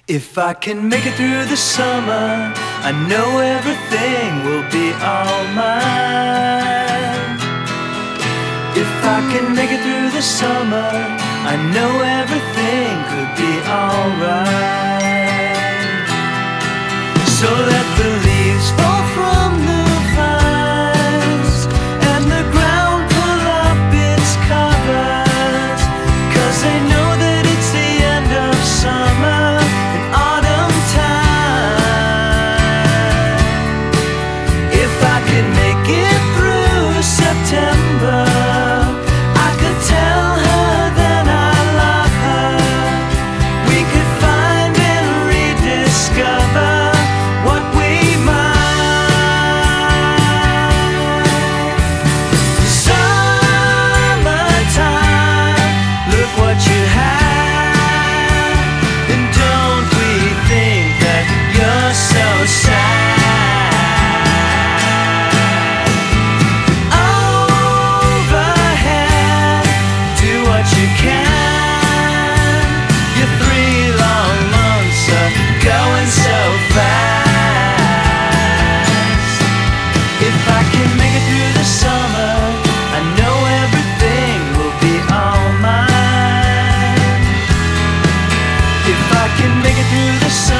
If I can make it through the summer, I know everything will be all mine. If I can make it through the summer, I know everything could be alright. So let the leaves fall from the vines and the ground pull up its covers, 'cause they know that it's the end of summer. I could tell her that I love her. We could find and rediscover what we might. Summertime, look what you have. And don't we think that you're so sad? Make it through the sun.